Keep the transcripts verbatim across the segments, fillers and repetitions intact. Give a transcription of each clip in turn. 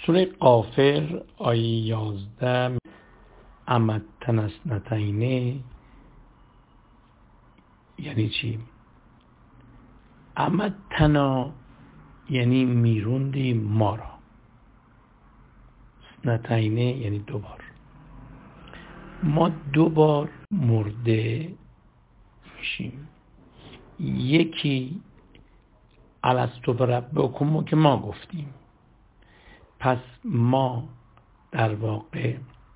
سوره غافر آیه یازده امتن اثنتین یعنی چی؟ امتنا یعنی میروندی ما را، اثنتین یعنی دو بار. ما دو بار مرده میشیم. یکی الستو بربکم که ما گفتیم، پس ما در واقع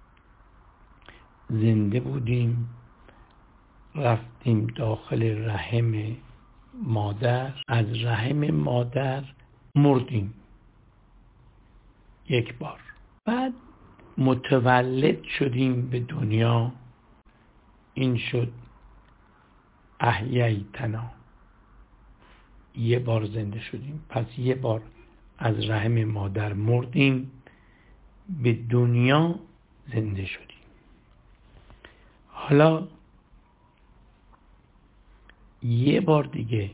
زنده بودیم، رفتیم داخل رحم مادر، از رحم مادر مردیم یک بار، بعد متولد شدیم به دنیا، این شد احییتنا، یه بار زنده شدیم. پس یه بار از رحم مادر مردیم، به دنیا زنده شدیم. حالا یه بار دیگه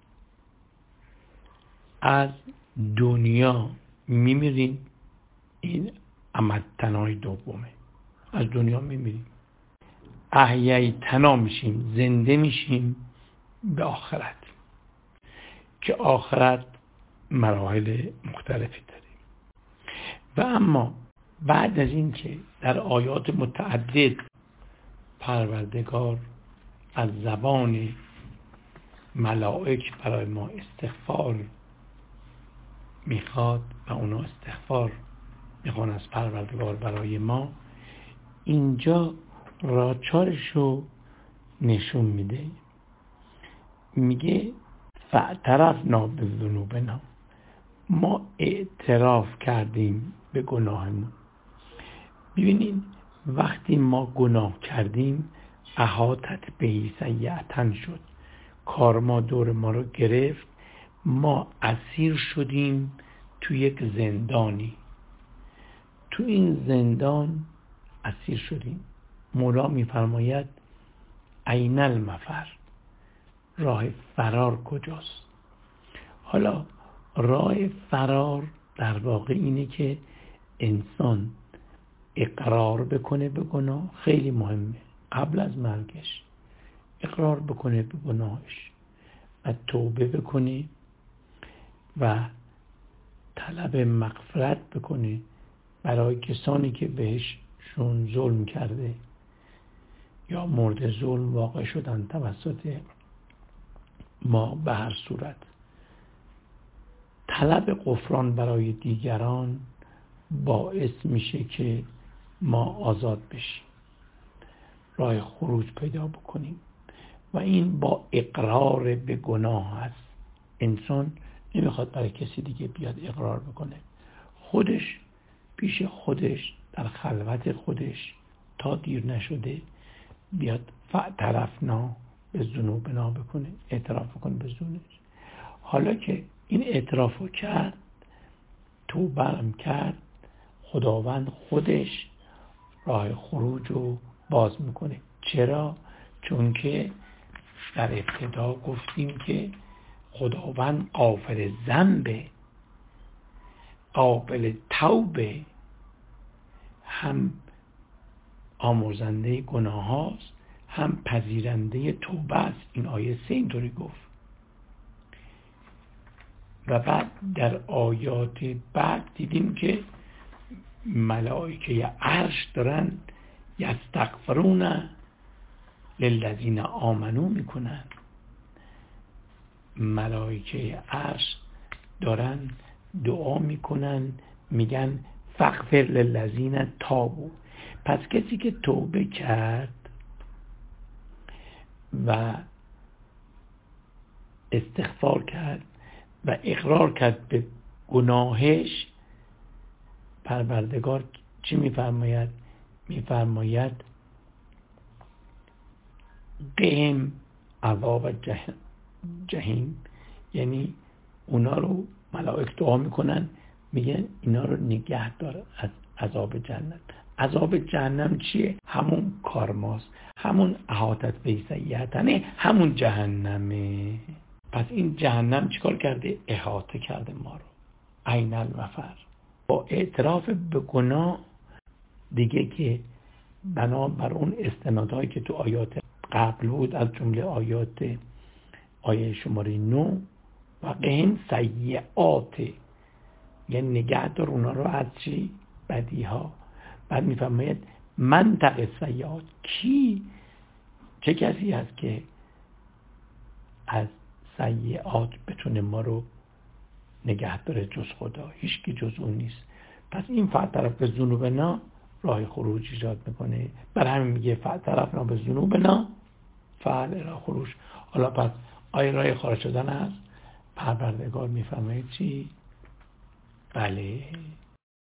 از دنیا میمیریم، این امتنای دومه، از دنیا میمیریم، احییتنا میشیم، زنده میشیم به آخرت، که آخرت مراحل مختلفی داریم. و اما بعد از این که در آیات متعدد پروردگار از زبان ملائک برای ما استغفار میخواد و اونا استغفار میخوان از پروردگار برای ما، اینجا راچارشو نشون میده، میگه فاعترفنا بذنوبنا، ما اعتراف کردیم به گناهمون. ببینید وقتی ما گناه کردیم احاطت بهی سیئة شد، کارما دور ما رو گرفت، ما اسیر شدیم تو یک زندانی، تو این زندان اسیر شدیم. مولا میفرماید این المفر، راه فرار کجاست؟ حالا راه فرار در واقع اینه که انسان اقرار بکنه به گناه، خیلی مهمه، قبل از مرگش اقرار بکنه به گناهش و توبه بکنه و طلب مغفرت بکنه برای کسانی که بهشون ظلم کرده یا مورد ظلم واقع شدن توسط ما. به هر صورت طلب غفران برای دیگران باعث میشه که ما آزاد بشیم، راه خروج پیدا بکنیم، و این با اقرار به گناه هست. انسان نمیخواد برای کسی دیگه بیاد اقرار بکنه، خودش پیش خودش در خلوت خودش تا دیر نشده بیاد فاعترفنا به ذنوبنا بکنه، اعتراف بکنه به ذنوبش. حالا که این اعترافو کرد، توبه هم کرد، خداوند خودش راه خروج رو باز میکنه. چرا؟ چون که در ابتدا گفتیم که خداوند غافر ذنبه، قابل توبه، هم آمرزنده گناه هاست، هم پذیرنده توبه است. این آیه سه اینطوری گفت. و بعد در آیات بعد دیدیم که ملائکه عرش دارن یستغفرون للذین آمنو میکنن، ملائکه عرش دارن دعا میکنن، میگن فغفر للذین تابوا. پس کسی که توبه کرد و استغفار کرد و اقرار کرد به گناهش، پروردگار چی میفرماید؟ میفرماید قهم عذاب جهنم، یعنی اونا رو ملائک دعا میکنن، میگن اینا رو نگه دار از عذاب جهنم. عذاب جهنم چیه؟ همون کارماست، همون احاطت به سیئة، همون جهنمه. پس این جهنم چیکار کرده؟ احاطه کرده ما رو. عین المفر، با اعتراف به گناه دیگه که بنا بر اون استنادهایی که تو آیات قبل بود، از جمله آیات آیه شماره نو، و قهم سیئات، یعنی نگه دار اونا رو از چی؟ بدی ها. بعد میفرماید منطق سیئات، کی چه کسی هست که از سیئات بتونه ما رو نگه داره جز خدا؟ هیچ کی جز اون نیست. پس این فاعترف بذنوبنا راه خروج ایجاد میکنه. برای همین میگه فاعترفنا بذنوبنا فهل الی خروج. حالا پس آیا راه خارج شدن هست؟ پروردگار میفرماید چی؟ بله.